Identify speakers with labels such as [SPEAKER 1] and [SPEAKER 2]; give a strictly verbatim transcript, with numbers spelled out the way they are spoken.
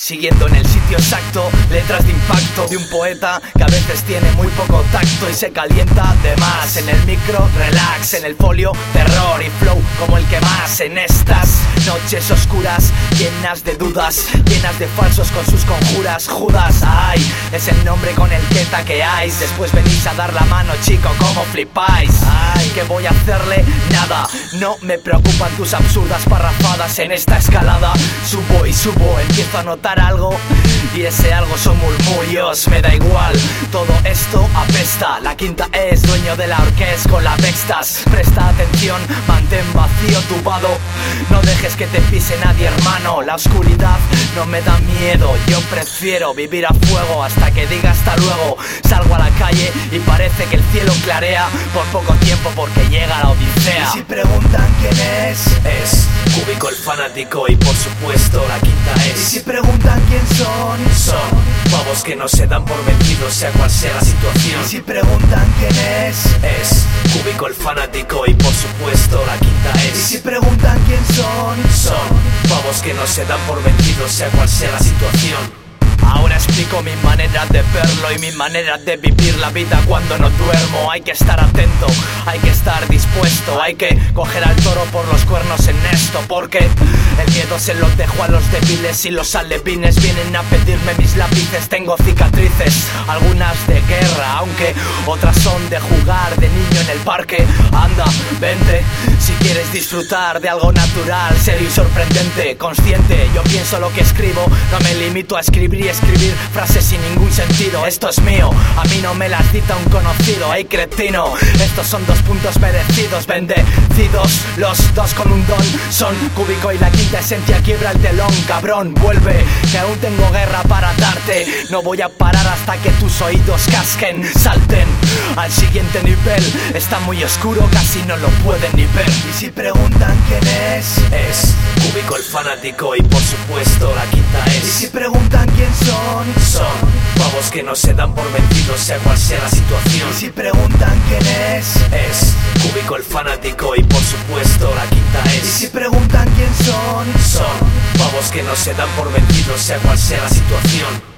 [SPEAKER 1] Siguiendo en el sitio exacto, letras de impacto de un poeta que a veces tiene muy poco tacto y se calienta de más. En el micro, relax, en el folio, terror y flow como el que más. En estas noches oscuras, llenas de dudas, llenas de falsos con sus conjuras. Judas, ay, es el nombre con el que taqueáis. Después venís a dar la mano, chico, como flipáis. Ay, ¿qué voy a hacerle? Nada, no me preocupan tus absurdas parrafadas. En esta escalada subo y subo, empiezo a notar algo y ese algo son murmullos. Me da igual, todo esto apesta. La quinta es dueño de la orquesta con la Vextas. Presta atención, mantén vacío tu vado. No dejes que te pise nadie, hermano. La oscuridad no me da miedo. Yo prefiero vivir a fuego hasta que diga hasta luego. Salgo a la calle y parece que el cielo clarea por poco tiempo porque llega la odisea.
[SPEAKER 2] Y si preguntan quién es,
[SPEAKER 3] es Cúbico el fanático y por supuesto la quinta es.
[SPEAKER 2] Y si preguntan quién son,
[SPEAKER 3] son pavos que no se dan por vencidos sea cual sea la situación.
[SPEAKER 2] Y si preguntan quién es,
[SPEAKER 3] es Cúbico el fanático y por supuesto la quinta es.
[SPEAKER 2] Y si preguntan quién son,
[SPEAKER 3] son pavos que no se dan por vencidos sea cual sea la situación.
[SPEAKER 1] Ahora explico mi manera de verlo y mi manera de vivir la vida cuando no duermo. Hay que estar atento, hay que estar dispuesto, hay que coger al toro por los cuernos en esto. Porque el miedo se lo dejo a los débiles y los alevines vienen a pedirme mis lápices. Tengo cicatrices, algunas de guerra, aunque otras son de jugar de niño en el parque. Anda, vente, si quieres disfrutar de algo natural, serio y sorprendente, consciente. Yo pienso lo que escribo, no me limito a escribir y escribir frases sin ningún sentido. Esto es mío, a mí no me las dita un conocido. Ey, cretino, estos son dos puntos merecidos, bendecidos los dos con un don. Son Cúbico y la quinta esencia quiebra el telón. Cabrón, vuelve, que aún tengo guerra para darte. No voy a parar hasta que tus oídos casquen, salten al siguiente nivel. Está muy oscuro, casi no lo pueden ni ver.
[SPEAKER 2] Y si preguntan quién es,
[SPEAKER 3] es Cúbico el fanático y por supuesto la quinta es.
[SPEAKER 2] Y si preguntan quién son,
[SPEAKER 3] son pavos que no se dan por vencidos sea cual sea la situación.
[SPEAKER 2] Y si preguntan quién es,
[SPEAKER 3] es Cúbico el fanático y por supuesto la quinta es.
[SPEAKER 2] Y si preguntan quién son,
[SPEAKER 3] son pavos que no se dan por vencidos sea cual sea la situación.